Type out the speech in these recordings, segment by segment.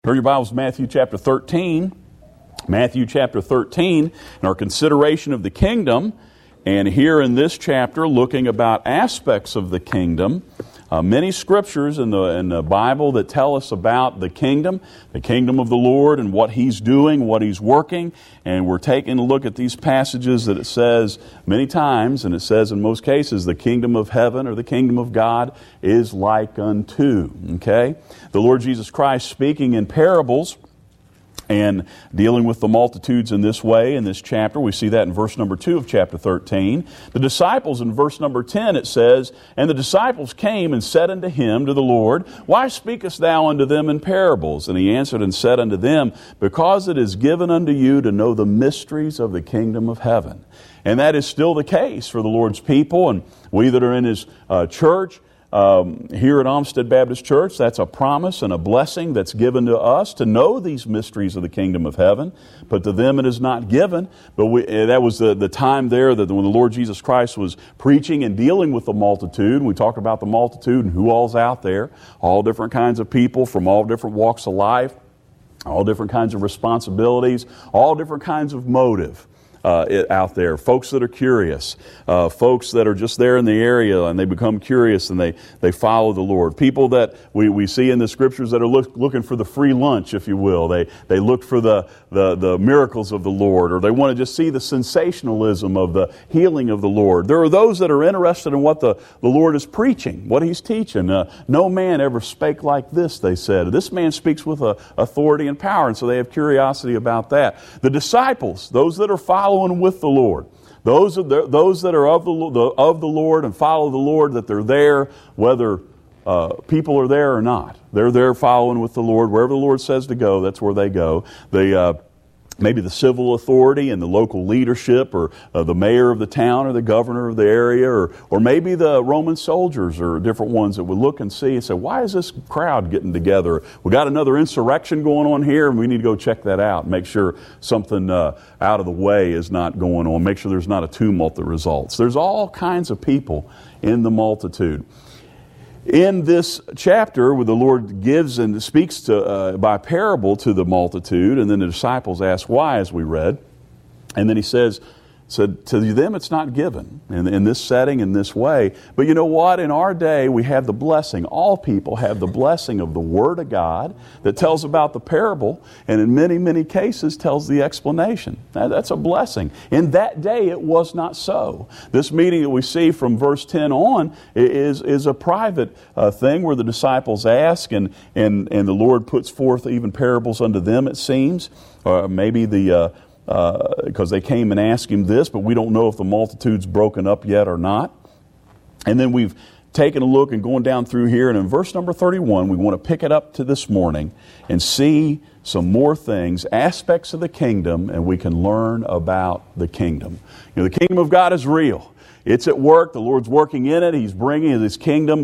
Turn your Bibles to Matthew chapter 13. Matthew chapter 13, and our consideration of the kingdom. And here in this chapter, looking about aspects of the kingdom. Many scriptures in the Bible that tell us about the kingdom of the Lord and what He's doing, what He's working. And we're taking a look at these passages that it says many times, and it says in most cases, the kingdom of heaven or the kingdom of God is like unto. Okay? The Lord Jesus Christ speaking in parables and dealing with the multitudes in this way, in this chapter. We see that in verse number 2 of chapter 13. The disciples, in verse number 10, it says, "And the disciples came and said unto him," to the Lord, "Why speakest thou unto them in parables?" And he answered and said unto them, "Because it is given unto you to know the mysteries of the kingdom of heaven." And that is still the case for the Lord's people, and we that are in His church, here at Olmsted Baptist Church, that's a promise and a blessing that's given to us to know these mysteries of the kingdom of heaven. But to them it is not given. But that was the time there that when the Lord Jesus Christ was preaching and dealing with the multitude. We talked about the multitude and who all's out there. All different kinds of people from all different walks of life, all different kinds of responsibilities, all different kinds of motive. Out there, folks that are curious, folks that are just there in the area and they become curious and they follow the Lord. People that we see in the scriptures that are looking for the free lunch, if you will. They look for the miracles of the Lord, or they want to just see the sensationalism of the healing of the Lord. There are those that are interested in what the Lord is preaching, what He's teaching. No man ever spake like this, they said. This man speaks with authority and power, and so they have curiosity about that. The disciples, those that are following with the Lord, those that are of the Lord and follow the Lord, that they're there whether people are there or not. They're there following with the Lord. Wherever the Lord says to go, that's where they go. Maybe the civil authority and the local leadership, or the mayor of the town, or the governor of the area, or maybe the Roman soldiers, or different ones that would look and see and say, "Why is this crowd getting together? We got another insurrection going on here, and we need to go check that out and make sure something out of the way is not going on. Make sure there's not a tumult that results." There's all kinds of people in the multitude. In this chapter, where the Lord gives and speaks by parable to the multitude, and then the disciples ask why, as we read, and then He said, to them it's not given in this setting, in this way. But you know what? In our day, we have the blessing. All people have the blessing of the Word of God that tells about the parable, and in many, many cases tells the explanation. Now, that's a blessing. In that day, it was not so. This meeting that we see from verse 10 on is a private thing where the disciples ask, and the Lord puts forth even parables unto them, it seems. Or maybe because they came and asked Him this, but we don't know if the multitude's broken up yet or not. And then we've taken a look and going down through here, and in verse number 31, we want to pick it up to this morning and see some more things, aspects of the kingdom, and we can learn about the kingdom. You know, the kingdom of God is real. It's at work. The Lord's working in it. He's bringing His kingdom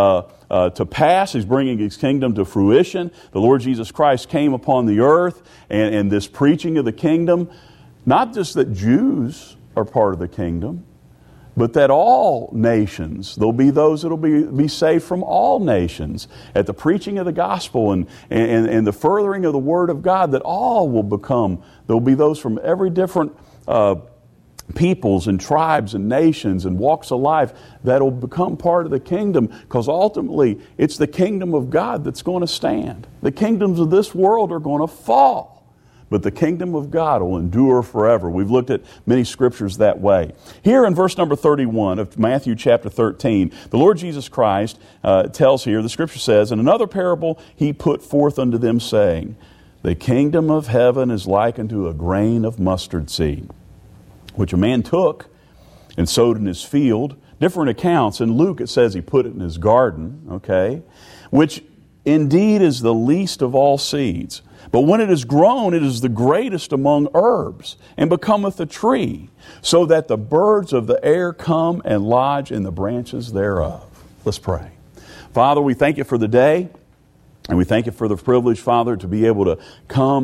to pass. He's bringing His kingdom to fruition. The Lord Jesus Christ came upon the earth, and this preaching of the kingdom, not just that Jews are part of the kingdom, but that all nations, there'll be those that will be saved from all nations at the preaching of the gospel and the furthering of the Word of God, that all will become, there'll be those from every different peoples and tribes and nations and walks of life that will become part of the kingdom, because ultimately it's the kingdom of God that's going to stand. The kingdoms of this world are going to fall, but the kingdom of God will endure forever. We've looked at many scriptures that way. Here in verse number 31 of Matthew chapter 13, the Lord Jesus Christ tells here, the scripture says, "In another parable He put forth unto them, saying, The kingdom of heaven is like unto a grain of mustard seed, which a man took and sowed in his field." Different accounts. In Luke it says he put it in his garden, okay? "Which indeed is the least of all seeds. But when it is grown, it is the greatest among herbs, and becometh a tree, so that the birds of the air come and lodge in the branches thereof." Let's pray. Father, we thank You for the day, and we thank You for the privilege, Father, to be able to come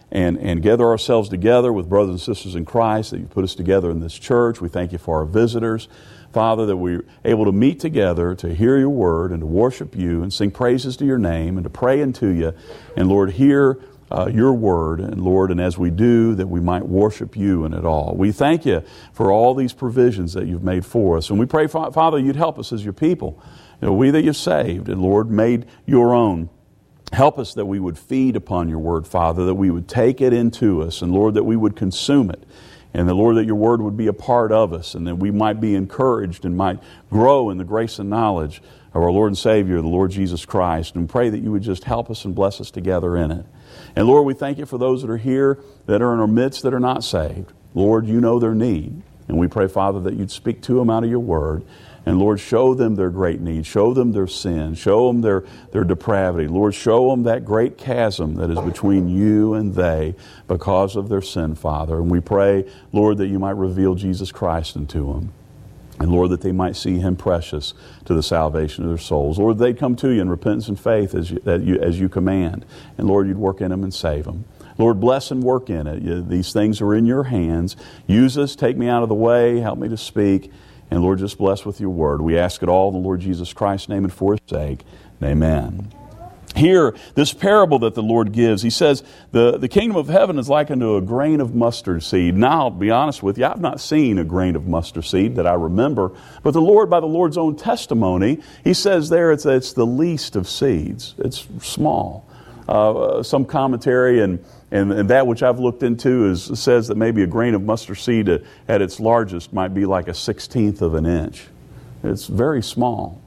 and gather ourselves together with brothers and sisters in Christ, that you put us together in this church. We thank you for our visitors, Father, that we're able to meet together to hear your word and to worship you and sing praises to your name and to pray unto you. And Lord, hear your word, and Lord, and as we do, that we might worship you in it all. We thank you for all these provisions that you've made for us. And we pray, Father, you'd help us as your people. We that you've saved and, Lord, made your own. Help us that we would feed upon your word, Father, that we would take it into us, and Lord, that we would consume it. And the Lord, that your word would be a part of us, and that we might be encouraged and might grow in the grace and knowledge of our Lord and Savior, the Lord Jesus Christ. And pray that you would just help us and bless us together in it. And Lord, we thank you for those that are here, that are in our midst, that are not saved. Lord, you know their need. And we pray, Father, that you'd speak to them out of your word. And Lord, show them their great need. Show them their sin. Show them their depravity. Lord, show them that great chasm that is between you and they because of their sin, Father. And we pray, Lord, that you might reveal Jesus Christ unto them. And Lord, that they might see him precious to the salvation of their souls. Lord, they'd come to you in repentance and faith as you command. And Lord, you'd work in them and save them. Lord, bless and work in it. These things are in your hands. Use us, take me out of the way, help me to speak. And Lord, just bless with your word. We ask it all in the Lord Jesus Christ's name and for his sake. Amen. Here, this parable that the Lord gives, he says, the kingdom of heaven is like unto a grain of mustard seed. Now, I'll be honest with you, I've not seen a grain of mustard seed that I remember. But the Lord, by the Lord's own testimony, he says there it's the least of seeds. It's small. Some commentary and that which I've looked into says that maybe a grain of mustard seed at its largest might be like a 1/16 of an inch. It's very small.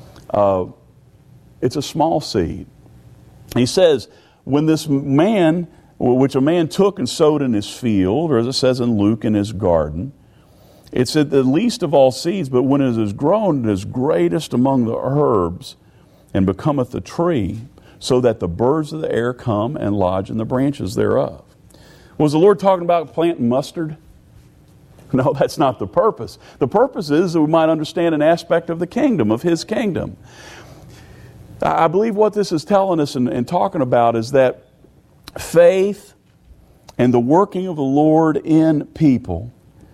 It's a small seed. He says, when this man, which a man took and sowed in his field, or as it says in Luke, in his garden, it's at the least of all seeds, but when it is grown, it is greatest among the herbs, and becometh a tree, so that the birds of the air come and lodge in the branches thereof. Was the Lord talking about planting mustard? No, that's not the purpose. The purpose is that we might understand an aspect of the kingdom, of his kingdom. I believe what this is telling us and talking about is that faith and the working of the Lord in people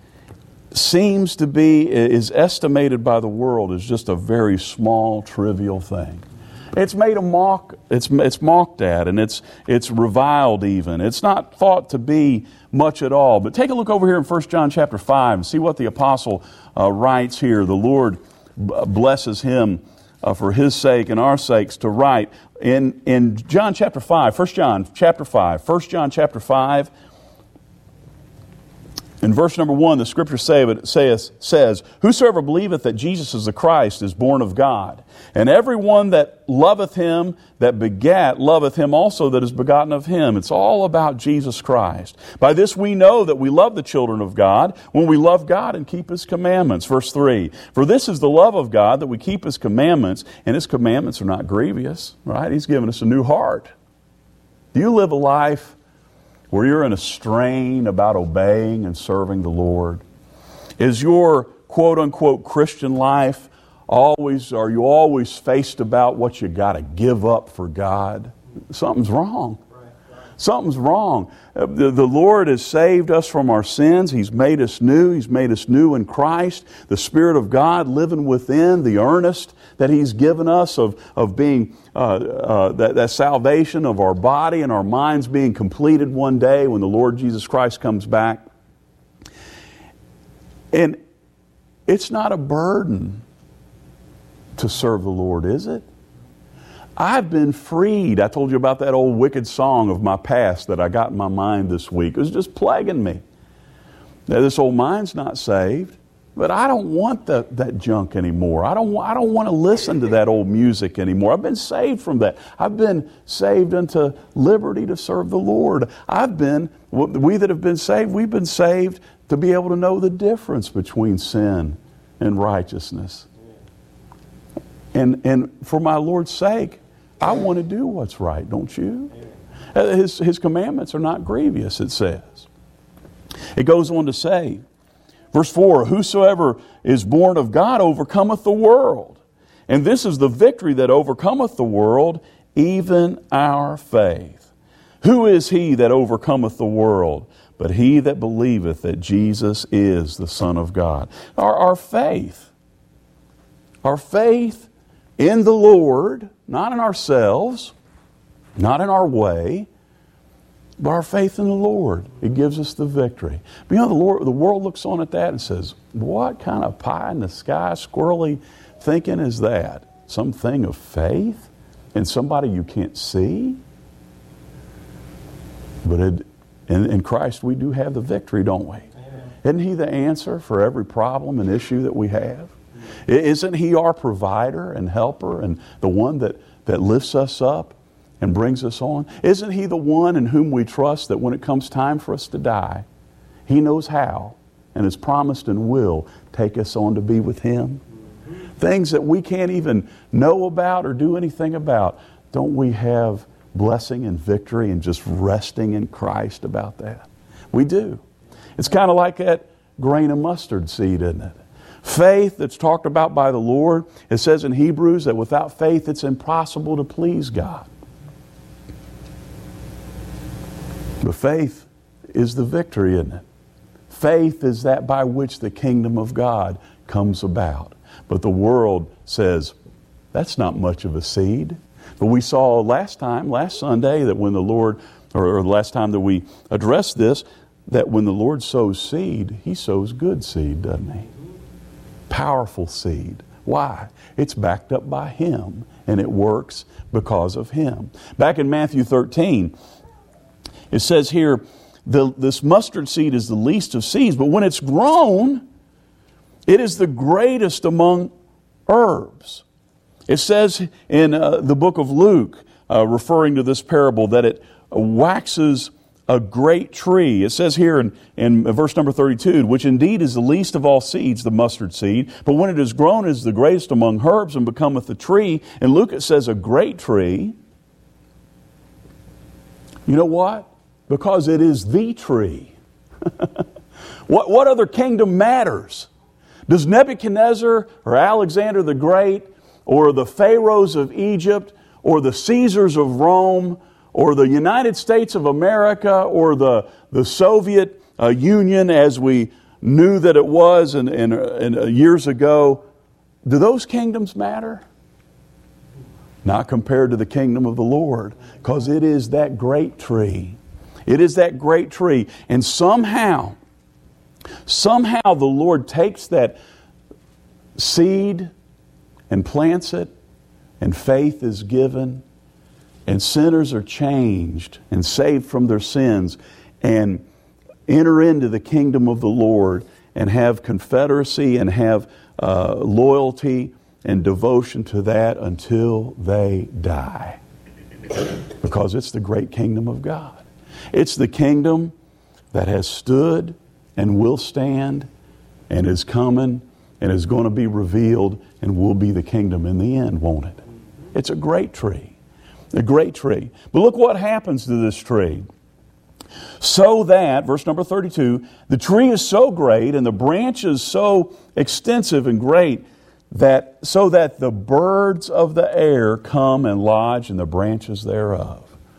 is estimated by the world as just a very small, trivial thing. It's made a mock. It's mocked at, and it's reviled even. It's not thought to be much at all. But take a look over here in 1 John chapter 5 and see what the apostle writes here. The Lord blesses him for his sake and our sakes to write in John chapter 5, 1 John chapter 5, in verse number 1, the scripture says, whosoever believeth that Jesus is the Christ is born of God. And every one that loveth him that begat, loveth him also that is begotten of him. It's all about Jesus Christ. By this we know that we love the children of God, when we love God and keep his commandments. Verse 3, for this is the love of God, that we keep his commandments, and his commandments are not grievous. Right? He's given us a new heart. Do you live a life where you're in a strain about obeying and serving the Lord? Is your quote-unquote Christian life are you always faced about what you got to give up for God? Something's wrong. Something's wrong. The Lord has saved us from our sins. He's made us new. He's made us new in Christ. The Spirit of God living within, the earnest that he's given us of being that salvation of our body and our minds being completed one day when the Lord Jesus Christ comes back. And it's not a burden to serve the Lord, is it? I've been freed. I told you about that old wicked song of my past that I got in my mind this week. It was just plaguing me. Now, this old mind's not saved, but I don't want that junk anymore. I don't want to listen to that old music anymore. I've been saved from that. I've been saved unto liberty to serve the Lord. We that have been saved, we've been saved to be able to know the difference between sin and righteousness. And for my Lord's sake, I want to do what's right, don't you? His commandments are not grievous, it says. It goes on to say, verse 4, whosoever is born of God overcometh the world. And this is the victory that overcometh the world, even our faith. Who is he that overcometh the world? But he that believeth that Jesus is the Son of God. Our faith in the Lord, not in ourselves, not in our way, but our faith in the Lord, it gives us the victory. But the world looks on at that and says, what kind of pie in the sky, squirrely thinking is that? Something of faith in somebody you can't see? But in Christ we do have the victory, don't we? Amen. Isn't He the answer for every problem and issue that we have? Isn't He our provider and helper and the one that lifts us up and brings us on? Isn't He the one in whom we trust that when it comes time for us to die, He knows how and has promised and will take us on to be with Him? Things that we can't even know about or do anything about. Don't we have blessing and victory and just resting in Christ about that? We do. It's kind of like that grain of mustard seed, isn't it? Faith that's talked about by the Lord. It says in Hebrews that without faith it's impossible to please God. But faith is the victory, isn't it? Faith is that by which the kingdom of God comes about. But the world says, that's not much of a seed. But we saw last Sunday, that when the Lord, or the last time that we addressed this, that when the Lord sows seed, He sows good seed, doesn't He? Powerful seed. Why? It's backed up by Him, and it works because of Him. Back in Matthew 13, it says here, this mustard seed is the least of seeds, but when it's grown, it is the greatest among herbs. It says in the book of Luke, referring to this parable, that it waxes a great tree. It says here in verse number 32, which indeed is the least of all seeds, the mustard seed, but when it is grown, it is the greatest among herbs and becometh a tree. In Luke it says a great tree. You know what? Because it is the tree. What other kingdom matters? Does Nebuchadnezzar or Alexander the Great or the Pharaohs of Egypt or the Caesars of Rome or the United States of America or the Soviet Union as we knew that it was years ago, do those kingdoms matter? Not compared to the kingdom of the Lord, because it is that great tree. It is that great tree. And somehow the Lord takes that seed and plants it, and faith is given, and sinners are changed and saved from their sins, and enter into the kingdom of the Lord, and have confederacy and have loyalty and devotion to that until they die. Because it's the great kingdom of God. It's the kingdom that has stood and will stand and is coming and is going to be revealed and will be the kingdom in the end, won't it? It's a great tree. A great tree. But look what happens to this tree. So that, verse number 32, the tree is so great and the branches so extensive and great that so that the birds of the air come and lodge in the branches thereof.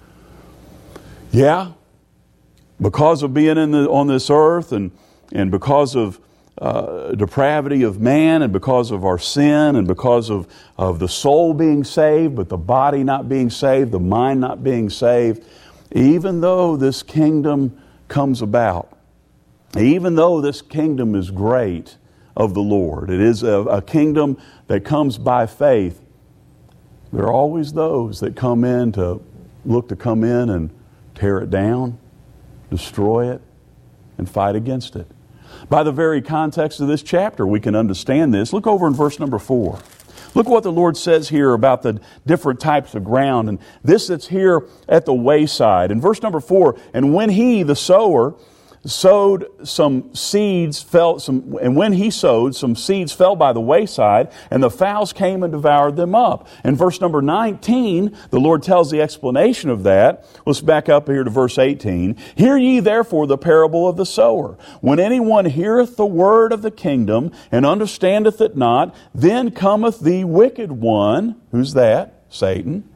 Yeah, because of being on this earth and because of depravity of man and because of our sin and because of the soul being saved but the body not being saved, the mind not being saved, even though this kingdom comes about, even though this kingdom is great of the Lord, it is a kingdom that comes by faith, there are always those that come in and tear it down, destroy it, and fight against it. By the very context of this chapter, we can understand this. Look over in verse number 4. Look what the Lord says here about the different types of ground. And this that's here at the wayside. In verse number 4, and when he, the sower, sowed some seeds, and when he sowed, some seeds fell by the wayside, and the fowls came and devoured them up. In verse number 19, the Lord tells the explanation of that. Let's back up here to verse 18. Hear ye therefore the parable of the sower. When anyone heareth the word of the kingdom, and understandeth it not, then cometh the wicked one, who's that? Satan,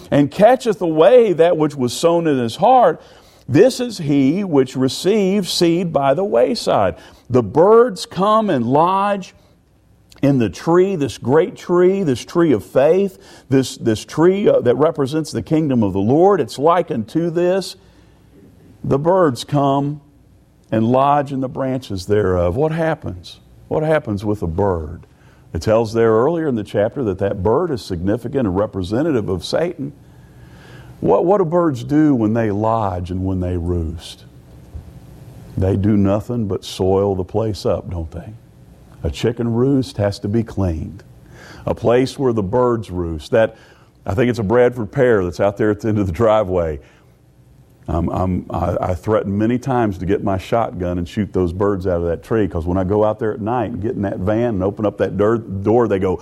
and catcheth away that which was sown in his heart, this is he which receives seed by the wayside. The birds come and lodge in the tree, this great tree, this tree of faith, this tree that represents the kingdom of the Lord. It's likened to this. The birds come and lodge in the branches thereof. What happens? What happens with a bird? It tells there earlier in the chapter that bird is significant and representative of Satan. What do birds do when they lodge and when they roost? They do nothing but soil the place up, don't they? A chicken roost has to be cleaned. A place where the birds roost. I think it's a Bradford pear that's out there at the end of the driveway. I threaten many times to get my shotgun and shoot those birds out of that tree, because when I go out there at night and get in that van and open up that door, they go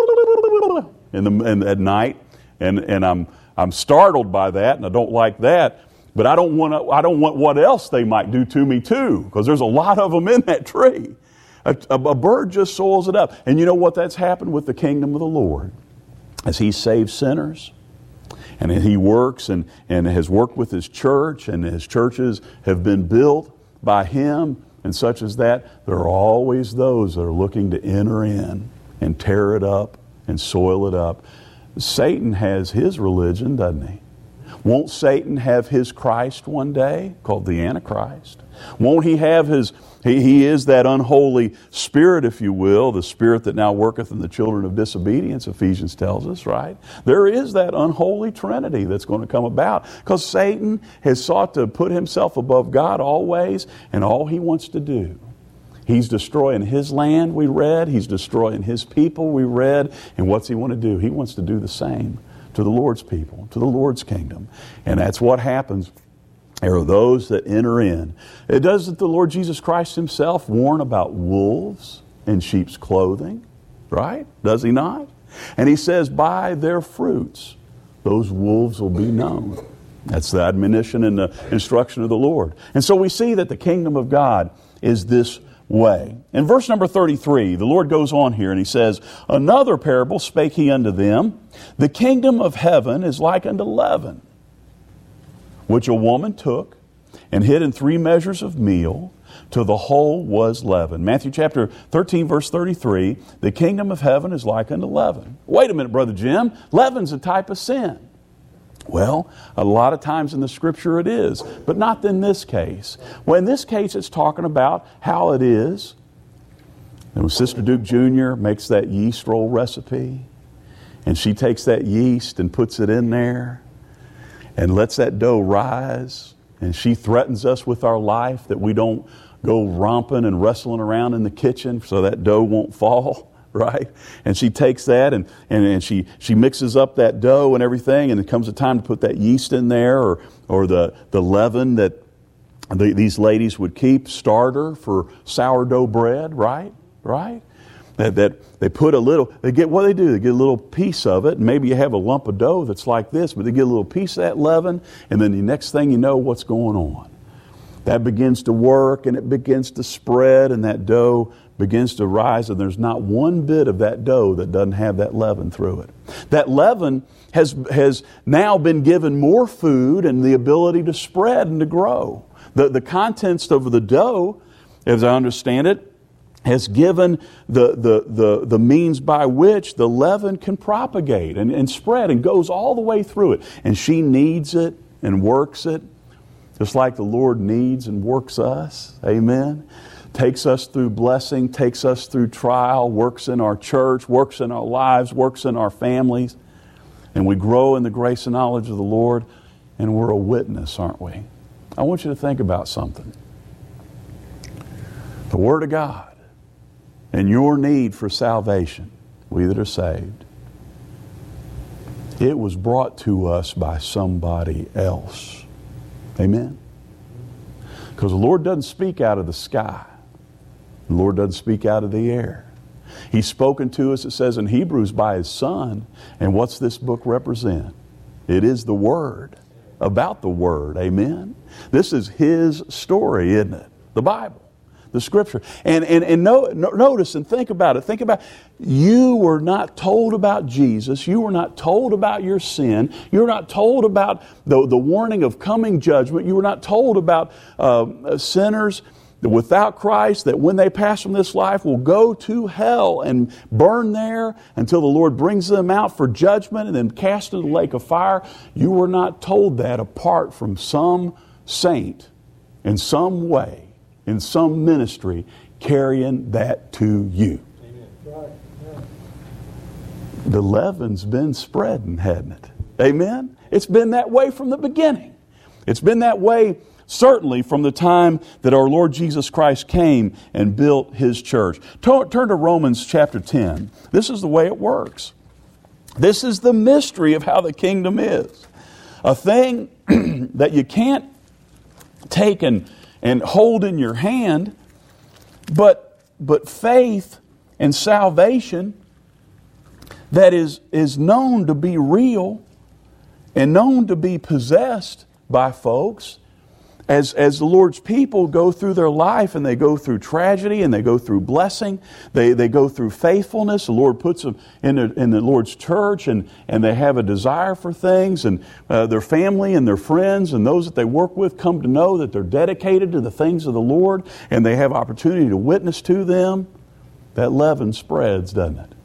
at night, and I'm startled by that, and I don't like that. But I don't want what else they might do to me too, because there's a lot of them in that tree. A bird just soils it up. And you know what? That's happened with the kingdom of the Lord. As He saves sinners, and He works and has worked with His church, and His churches have been built by Him, and such as that, there are always those that are looking to enter in and tear it up and soil it up. Satan has his religion, doesn't he? Won't Satan have his Christ one day, called the Antichrist? Won't he have he is that unholy spirit, if you will, the spirit that now worketh in the children of disobedience, Ephesians tells us, right? There is that unholy trinity that's going to come about, because Satan has sought to put himself above God always, and all he wants to do, he's destroying his land, we read. He's destroying his people, we read. And what's he want to do? He wants to do the same to the Lord's people, to the Lord's kingdom. And that's what happens. There are those that enter in. Doesn't the Lord Jesus Christ Himself warn about wolves in sheep's clothing? Right? Does He not? And He says, by their fruits, those wolves will be known. That's the admonition and the instruction of the Lord. And so we see that the kingdom of God is this way. In verse number 33, the Lord goes on here and He says, another parable spake He unto them, the kingdom of heaven is like unto leaven, which a woman took and hid in 3 measures of meal, till the whole was leavened. Matthew chapter 13, verse 33, the kingdom of heaven is like unto leaven. Wait a minute, Brother Jim, leaven's a type of sin. Well, a lot of times in the Scripture it is, but not in this case. Well, in this case it's talking about how it is. And when Sister Duke Jr. makes that yeast roll recipe, and she takes that yeast and puts it in there, and lets that dough rise, and she threatens us with our life that we don't go romping and wrestling around in the kitchen so that dough won't fall, right? And she takes that and she mixes up that dough and everything, and it comes a time to put that yeast in there, or the leaven that these ladies would keep, starter for sourdough bread, right? That they put a little, they get a little piece of it, and maybe you have a lump of dough that's like this, but they get a little piece of that leaven, and then the next thing you know, what's going on? That begins to work, and it begins to spread, and that dough begins to rise, and there's not one bit of that dough that doesn't have that leaven through it. That leaven has now been given more food and the ability to spread and to grow. The contents of the dough, as I understand it, has given the means by which the leaven can propagate and spread and goes all the way through it. And she kneads it and works it, just like the Lord needs and works us. Amen. Takes us through blessing, takes us through trial, works in our church, works in our lives, works in our families. And we grow in the grace and knowledge of the Lord, and we're a witness, aren't we? I want you to think about something. The Word of God and your need for salvation, we that are saved, it was brought to us by somebody else. Amen? Because the Lord doesn't speak out of the sky. The Lord doesn't speak out of the air. He's spoken to us, it says in Hebrews, by His Son. And what's this book represent? It is the Word, about the Word. Amen? This is His story, isn't it? The Bible. the Scripture. Notice and think about it. Think about, you were not told about Jesus. You were not told about your sin. You were not told about the warning of coming judgment. You were not told about sinners without Christ, that when they pass from this life will go to hell and burn there until the Lord brings them out for judgment and then cast into the lake of fire. You were not told that apart from some saint in some way, in some ministry, carrying that to you. Amen. The leaven's been spreading, hadn't it? Amen? It's been that way from the beginning. It's been that way certainly from the time that our Lord Jesus Christ came and built His church. Turn to Romans chapter 10. This is the way it works. This is the mystery of how the kingdom is. A thing that you can't take and hold in your hand, but faith and salvation that is known to be real and known to be possessed by folks. As the Lord's people go through their life and they go through tragedy and they go through blessing, they go through faithfulness. The Lord puts them in the Lord's church and they have a desire for things, and their family and their friends and those that they work with come to know that they're dedicated to the things of the Lord and they have opportunity to witness to them. That leaven spreads, doesn't it?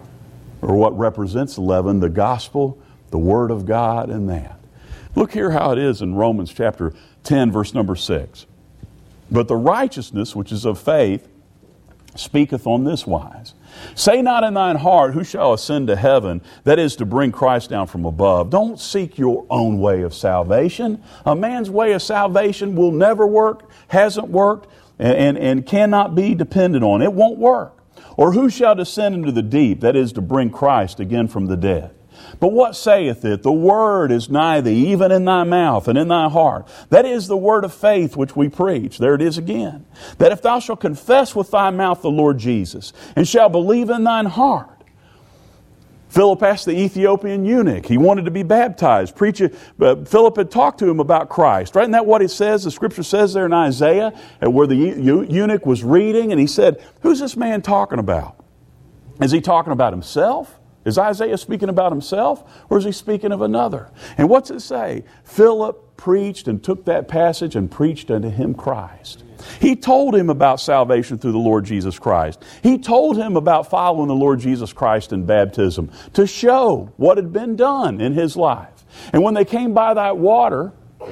Or what represents the leaven? The gospel, the Word of God, and that. Look here how it is in Romans chapter 10, verse number 6. But the righteousness which is of faith speaketh on this wise. Say not in thine heart, who shall ascend to heaven? That is to bring Christ down from above. Don't seek your own way of salvation. A man's way of salvation will never work, hasn't worked, and cannot be depended on. It won't work. Or who shall descend into the deep? That is to bring Christ again from the dead. But what saith it? The word is nigh thee, even in thy mouth and in thy heart. That is the word of faith which we preach. There it is again. That if thou shalt confess with thy mouth the Lord Jesus, and shalt believe in thine heart. Philip asked the Ethiopian eunuch. He wanted to be baptized. Philip had talked to him about Christ. Right? Isn't that what it says? The Scripture says there in Isaiah, where the eunuch was reading, and he said, who's this man talking about? Is he talking about himself? Is Isaiah speaking about himself, or is he speaking of another? And what's it say? Philip preached and took that passage and preached unto him Christ. He told him about salvation through the Lord Jesus Christ. He told him about following the Lord Jesus Christ in baptism to show what had been done in his life. And when they came by that water,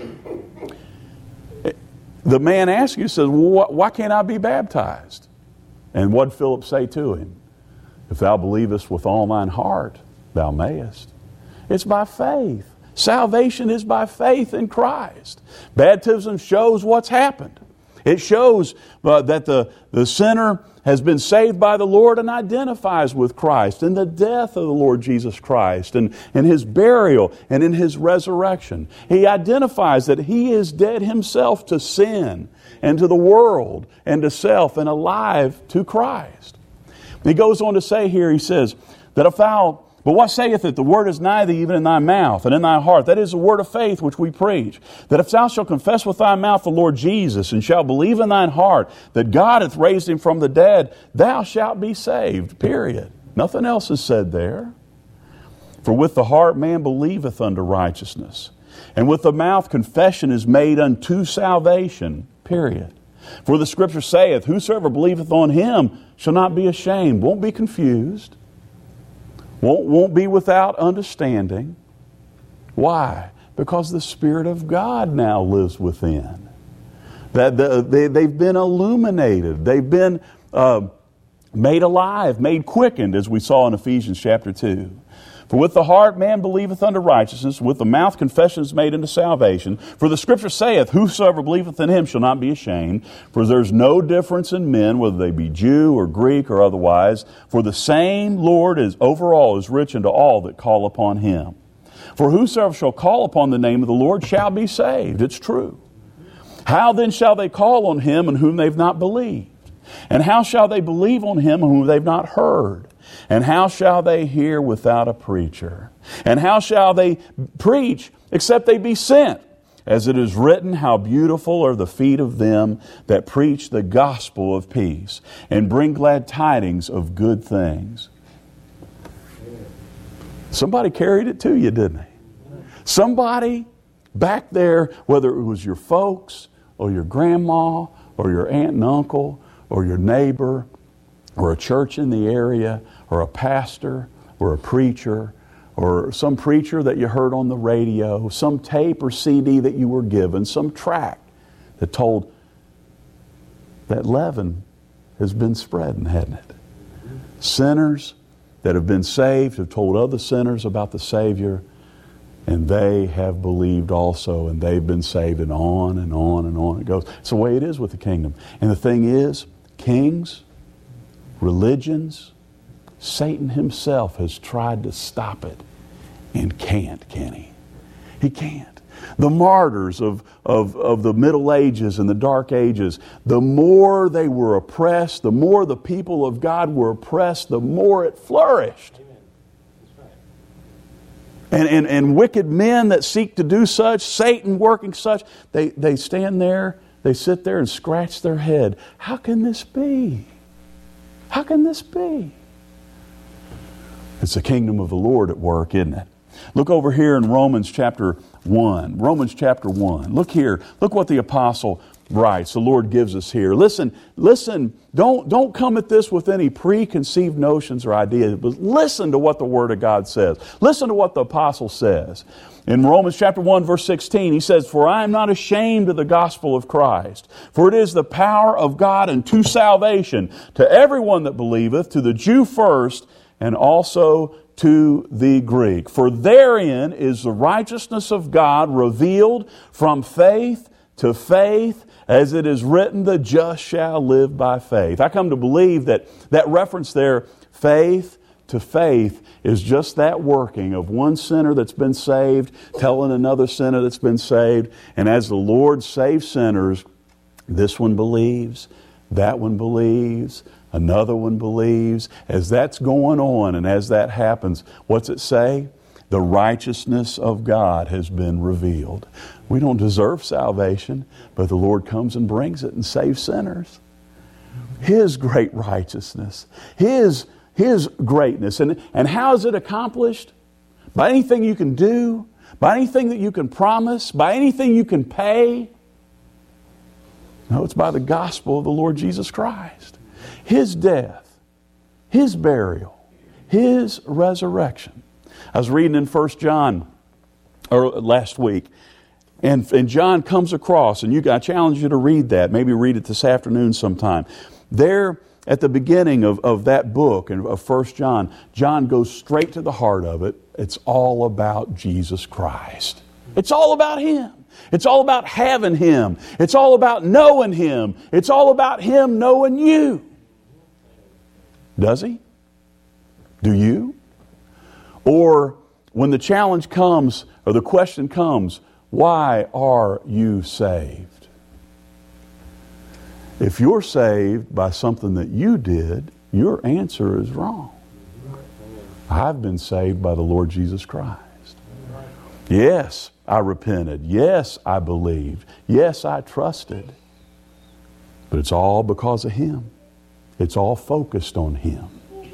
the man asked you, says, well, why can't I be baptized? And what did Philip say to him? If thou believest with all thine heart, thou mayest. It's by faith. Salvation is by faith in Christ. Baptism shows what's happened. It shows that the sinner has been saved by the Lord and identifies with Christ in the death of the Lord Jesus Christ and in His burial and in His resurrection. He identifies that he is dead himself to sin and to the world and to self and alive to Christ. He goes on to say here, he says, that if thou, but what saith it? The word is nigh thee, even in thy mouth and in thy heart. That is the word of faith which we preach. That if thou shalt confess with thy mouth the Lord Jesus, and shalt believe in thine heart that God hath raised him from the dead, thou shalt be saved. Period. Nothing else is said there. For with the heart man believeth unto righteousness, and with the mouth confession is made unto salvation. Period. For the Scripture saith, whosoever believeth on Him shall not be ashamed. Won't be confused. Won't be without understanding. Why? Because the Spirit of God now lives within. They've been illuminated. They've been made alive, made quickened, as we saw in Ephesians chapter 2. For with the heart man believeth unto righteousness, with the mouth confession is made unto salvation. For the Scripture saith, whosoever believeth in Him shall not be ashamed. For there is no difference in men, whether they be Jew or Greek or otherwise. For the same Lord is over all, is rich unto all that call upon Him. For whosoever shall call upon the name of the Lord shall be saved. It's true. How then shall they call on Him in whom they've not believed? And how shall they believe on Him whom they've not heard? And how shall they hear without a preacher? And how shall they preach except they be sent? As it is written, how beautiful are the feet of them that preach the gospel of peace and bring glad tidings of good things. Somebody carried it to you, didn't they? Somebody back there, whether it was your folks or your grandma or your aunt and uncle or your neighbor or a church in the area or a pastor or a preacher or some preacher that you heard on the radio, some tape or CD that you were given, some tract that told that leaven has been spreading, hadn't it? Sinners that have been saved have told other sinners about the Savior, and they have believed also, and they've been saved, and on and on and on it goes. It's the way it is with the kingdom. And the thing is, kings, religions, Satan himself has tried to stop it and can't, can he? He can't. The martyrs of the Middle Ages and the Dark Ages, the more they were oppressed, the more the people of God were oppressed, the more it flourished. And wicked men that seek to do such, Satan working such, they stand there, they sit there and scratch their head. How can this be? How can this be? It's the kingdom of the Lord at work, isn't it? Look over here in Romans chapter 1. Romans chapter 1. Look here. Look what the apostle writes. The Lord gives us here. Listen. Don't come at this with any preconceived notions or ideas, but listen to what the Word of God says. Listen to what the apostle says. In Romans chapter 1, verse 16, he says, "For I am not ashamed of the gospel of Christ, for it is the power of God unto salvation to everyone that believeth, to the Jew first, and also to the Greek. For therein is the righteousness of God revealed from faith to faith, as it is written, the just shall live by faith." I come to believe that reference there, faith to faith, is just that working of one sinner that's been saved telling another sinner that's been saved. And as the Lord saves sinners, this one believes, that one believes, another one believes. As that's going on and as that happens, what's it say? The righteousness of God has been revealed. We don't deserve salvation, but the Lord comes and brings it and saves sinners. His great righteousness, His greatness. And how is it accomplished? By anything you can do, by anything that you can promise, by anything you can pay. No, it's by the gospel of the Lord Jesus Christ. His death, His burial, His resurrection. I was reading in 1 John last week, and John comes across, and I challenge you to read that. Maybe read it this afternoon sometime. There at the beginning of that book, of 1 John, John goes straight to the heart of it. It's all about Jesus Christ. It's all about Him. It's all about having Him. It's all about knowing Him. It's all about Him knowing you. Does He? Do you? Or when the challenge comes, or the question comes, why are you saved? If you're saved by something that you did, your answer is wrong. I've been saved by the Lord Jesus Christ. Yes, I repented. Yes, I believed. Yes, I trusted. But it's all because of Him. It's all focused on Him.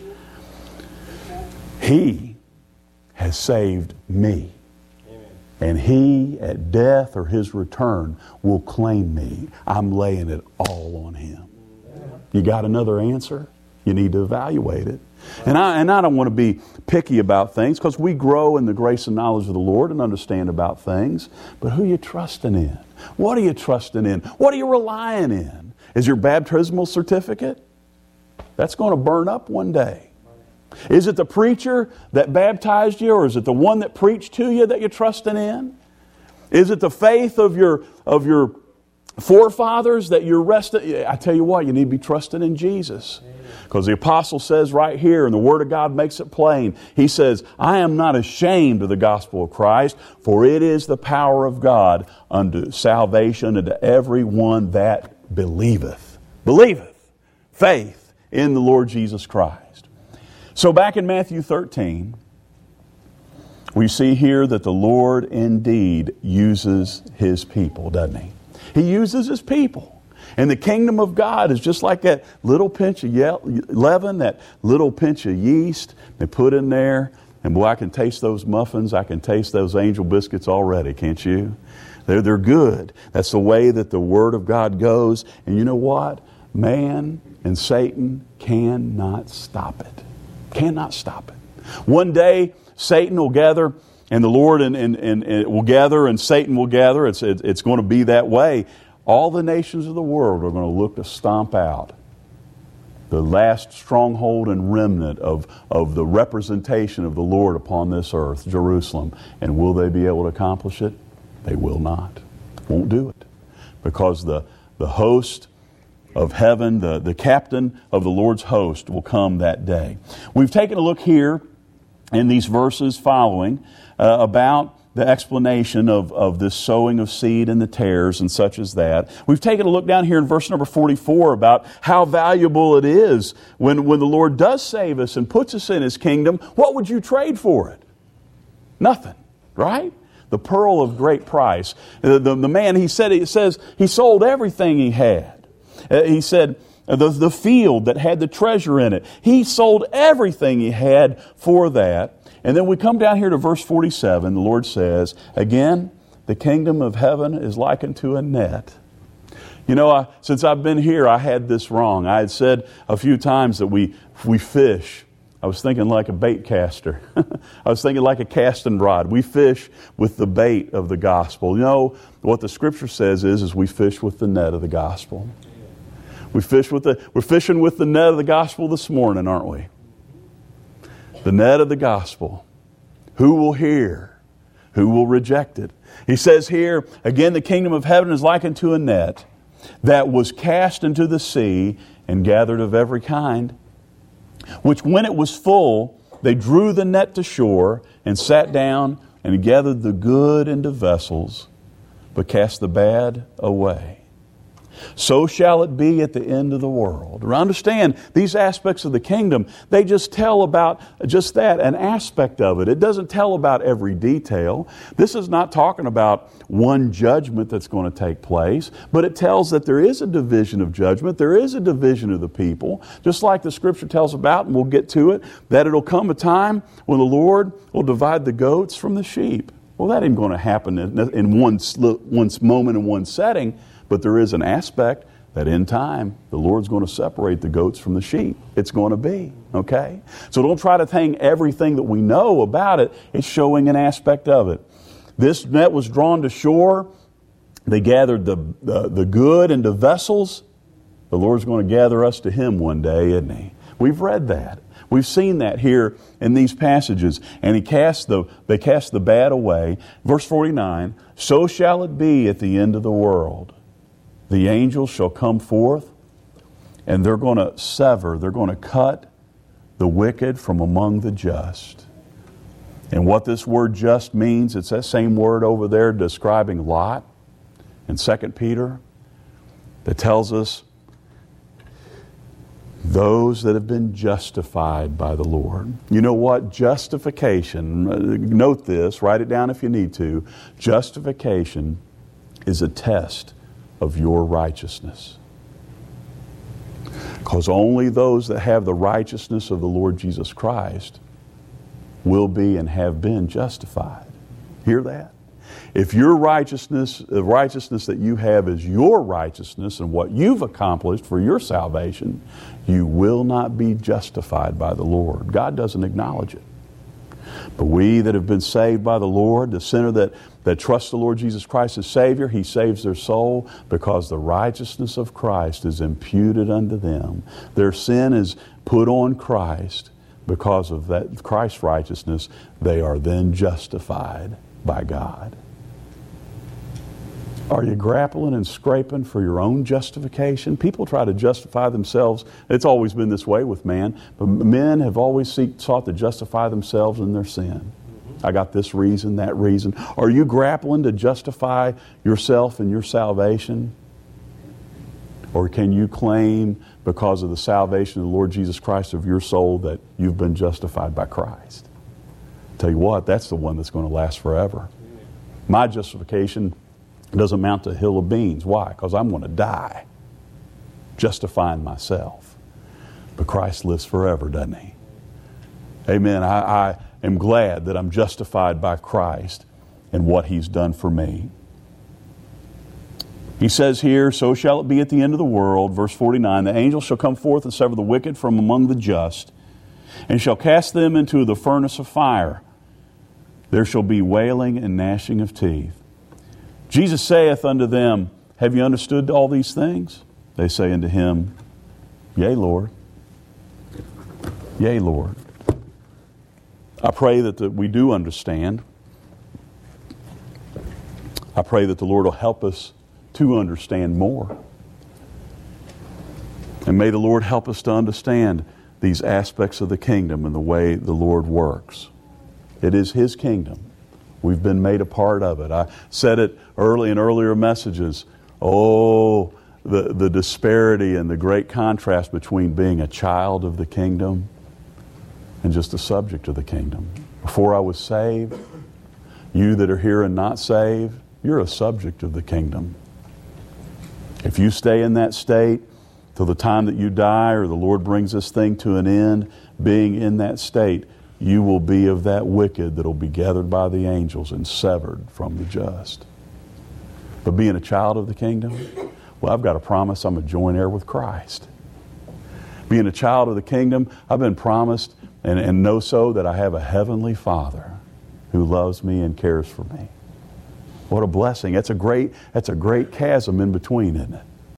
He has saved me. And He, at death or His return, will claim me. I'm laying it all on Him. You got another answer? You need to evaluate it. And I don't want to be picky about things, because we grow in the grace and knowledge of the Lord and understand about things. But who are you trusting in? What are you trusting in? What are you relying in? Is your baptismal certificate? That's going to burn up one day. Is it the preacher that baptized you, or is it the one that preached to you that you're trusting in? Is it the faith of your forefathers that you're resting? I tell you what, you need to be trusting in Jesus. Because the apostle says right here, and the Word of God makes it plain, he says, I am not ashamed of the gospel of Christ, for it is the power of God unto salvation unto everyone that believeth. Believeth. Faith in the Lord Jesus Christ. So back in Matthew 13, we see here that the Lord indeed uses His people, doesn't He? He uses His people. And the kingdom of God is just like that little pinch of leaven, that little pinch of yeast they put in there. And boy, I can taste those muffins. I can taste those angel biscuits already, can't you? They're good. That's the way that the Word of God goes. And you know what? Man and Satan cannot stop it. Cannot stop it. One day, Satan will gather, and the Lord and will gather, and Satan will gather. It's going to be that way. All the nations of the world are going to look to stomp out the last stronghold and remnant of the representation of the Lord upon this earth, Jerusalem. And will they be able to accomplish it? They will not. Won't do it. Because the host of heaven, the captain of the Lord's host will come that day. We've taken a look here in these verses following about the explanation of this sowing of seed and the tares and such as that. We've taken a look down here in verse number 44 about how valuable it is when the Lord does save us and puts us in His kingdom. What would you trade for it? Nothing, right? The pearl of great price. The man, it says he sold everything he had. He said the field that had the treasure in it. He sold everything he had for that. And then we come down here to verse 47. The Lord says, again, the kingdom of heaven is likened to a net. You know, since I've been here, I had this wrong. I had said a few times that we fish. I was thinking like a bait caster. I was thinking like a casting rod. We fish with the bait of the gospel. You know, what the Scripture says is we fish with the net of the gospel. We're fishing with the net of the gospel this morning, aren't we? The net of the gospel. Who will hear? Who will reject it? He says here, again, the kingdom of heaven is likened to a net that was cast into the sea and gathered of every kind, which when it was full, they drew the net to shore and sat down and gathered the good into vessels, but cast the bad away. So shall it be at the end of the world. Understand, these aspects of the kingdom, they just tell about just that, an aspect of it. It doesn't tell about every detail. This is not talking about one judgment that's going to take place, but it tells that there is a division of judgment. There is a division of the people, just like the Scripture tells about, and we'll get to it, that it'll come a time when the Lord will divide the goats from the sheep. Well, that ain't going to happen in one moment, in one setting. But there is an aspect that in time, the Lord's going to separate the goats from the sheep. It's going to be, okay? So don't try to hang everything that we know about it. It's showing an aspect of it. This net was drawn to shore. They gathered the good into vessels. The Lord's going to gather us to Him one day, isn't He? We've read that. We've seen that here in these passages. And they cast the bad away. Verse 49, so shall it be at the end of the world. The angels shall come forth, and they're going to sever, they're going to cut the wicked from among the just. And what this word just means, it's that same word over there describing Lot in 2 Peter that tells us those that have been justified by the Lord. You know what? Justification, note this, write it down if you need to. Justification is a test of your righteousness. Because only those that have the righteousness of the Lord Jesus Christ will be and have been justified. Hear that? If your righteousness, the righteousness that you have is your righteousness and what you've accomplished for your salvation, you will not be justified by the Lord. God doesn't acknowledge it. But we that have been saved by the Lord, the sinner that trusts the Lord Jesus Christ as Savior, He saves their soul because the righteousness of Christ is imputed unto them. Their sin is put on Christ. Because of that Christ's righteousness, they are then justified by God. Are you grappling and scraping for your own justification? People try to justify themselves. It's always been this way with man. But men have always sought to justify themselves in their sin. I got this reason, that reason. Are you grappling to justify yourself and your salvation? Or can you claim, because of the salvation of the Lord Jesus Christ of your soul, that you've been justified by Christ? Tell you what, that's the one that's going to last forever. My justification doesn't amount to a hill of beans. Why? Because I'm going to die justifying myself. But Christ lives forever, doesn't He? Amen. I am glad that I'm justified by Christ and what He's done for me. He says here, so shall it be at the end of the world, verse 49, the angels shall come forth and sever the wicked from among the just, and shall cast them into the furnace of fire. There shall be wailing and gnashing of teeth. Jesus saith unto them, have you understood all these things? They say unto Him, yea, Lord. Yea, Lord. I pray that we do understand. I pray that the Lord will help us to understand more. And may the Lord help us to understand these aspects of the kingdom and the way the Lord works. It is His kingdom. We've been made a part of it. I said it early in earlier messages. Oh, the disparity and the great contrast between being a child of the kingdom and just a subject of the kingdom. Before I was saved, you that are here and not saved, you're a subject of the kingdom. If you stay in that state till the time that you die or the Lord brings this thing to an end, being in that state, you will be of that wicked that will be gathered by the angels and severed from the just. But being a child of the kingdom, well, I've got a promise I'm a joint heir with Christ. Being a child of the kingdom, I've been promised and know so that I have a heavenly Father who loves me and cares for me. What a blessing. That's a great chasm in between, isn't it?